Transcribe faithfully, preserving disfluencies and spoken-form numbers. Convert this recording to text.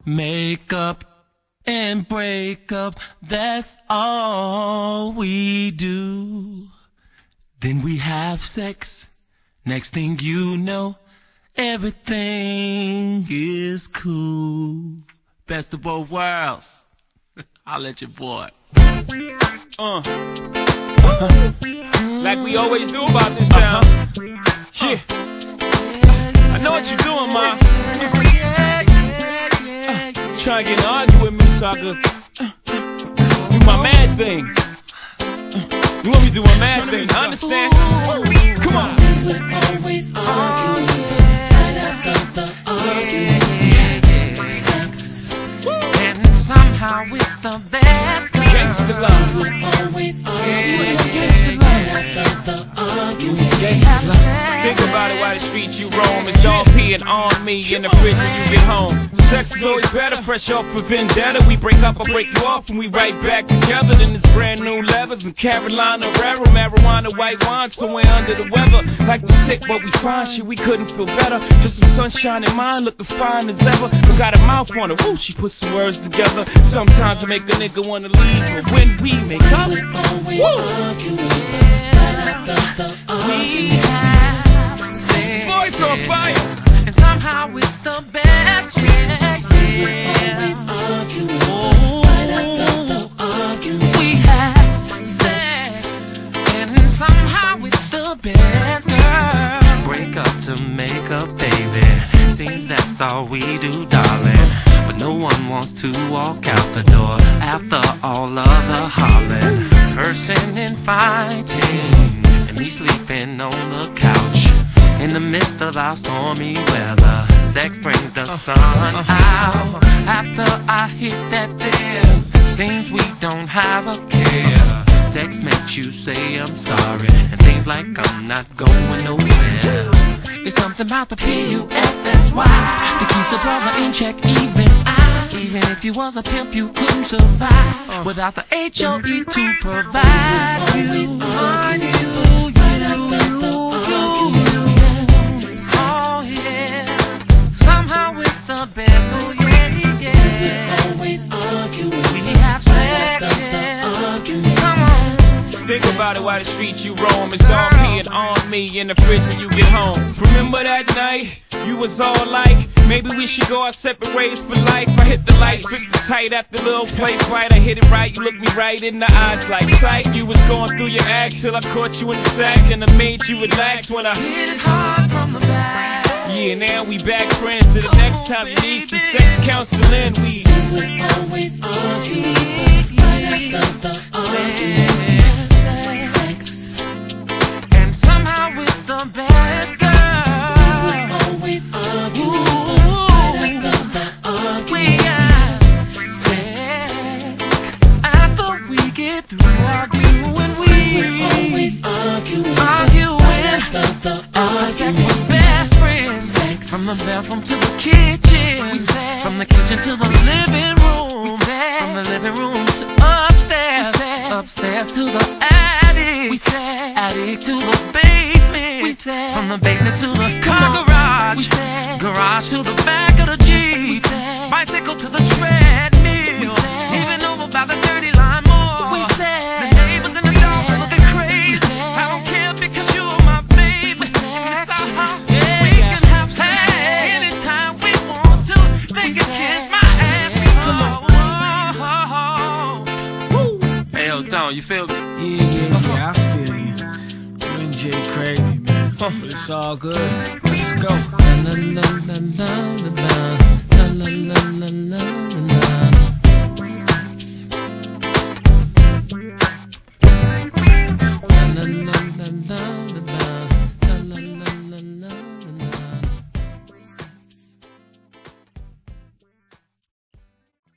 Make up and break up, that's all we do. Then we have sex. Next thing you know, everything is cool. Best of both worlds. I'll let you boy. Uh. Uh-huh. Like we always do about this town. Uh-huh. Yeah. I know what you're doing, ma. Uh, trying to get an argue with me so I could uh, do my mad thing. Uh, you want me to do my mad thing? I understand. Come on. Since we're always arguing, right after the argument, sex, and somehow it's the best. Gangsta love. Since we're always arguing, Gangsta love. right after the argument, Gangsta love. Think about it while the streets you roam. It's dog peeing on me in the fridge when you get home. Sex is always better, fresh off a vendetta. We break up, I break you off, and we right back together. Then it's brand new levers and Carolina Herrera, marijuana, white wine, somewhere under the weather. Like we sick, but we fine, shit, we couldn't feel better. Just some sunshine in mine, looking fine as ever. But got a mouth on her, woo, she put some words together. Sometimes I make a nigga wanna leave, but when we make up, we're always woo, arguing, right after the argument, sex, boys on fire. And somehow it's the best. Yeah, since we're always arguing, right after the argument, we have sex, and somehow it's the best, girl. Break up to make up, baby. Seems that's all we do, darling. But no one wants to walk out the door after all of the hollering, cursing and fighting, and me sleeping on the couch. In the midst of our stormy weather, sex brings the sun out. After I hit that there, seems we don't have a care. Sex makes you say I'm sorry, and things like I'm not going nowhere. It's something about the P U S S Y that keeps a brother in check, even I. Even if you was a pimp, you couldn't survive without the H O E to provide you. always you, arguing, right after the argument, sex, oh yeah. Somehow it's the best, oh yeah, yeah. since we're always arguing, We have right sex, after the yeah. argument, Come on. Think about it while the streets you roam. It's dog peeing on me in the fridge when you get home. Remember that night? You was all like, maybe we should go our separate ways for life. I hit the lights, grip the tight after the little play fight. I hit it right, you looked me right in the eyes like sight. You was going through your act till I caught you in the sack, and I made you relax when I Hit it hard from the back. yeah, now we back friends. So the next time you need some sex counseling, we since we're always arguing, right after the argument, sex, And somehow it's the best, girl. since we're always arguing, right after the We argument, got sex, sex. After we get through arguing, since we're we always arguing, arguing. right after the After sex, argument, we're best friends. sex, From the bathroom to the kitchen, we said. From the kitchen to the living room, we said. From the living room to upstairs, we said. Upstairs to the attic, we said. Attic to the basement, we said. From the basement to the car garage, we said. Garage to the back of the Jeep, we said. Bicycle to the treadmill, we said. Even over by the dirty line mall, we said. The neighbors and the dogs are looking crazy, I don't care because you're my baby, we said. It's our house, yeah. We can have sex anytime we want to. They can kiss my ass. Come on. Hey, yo, Tom, you feel me? Yeah, yeah, yeah, I feel you. You and Jay crazy, man. But it's all good. Let's go. La la la la la la la la la la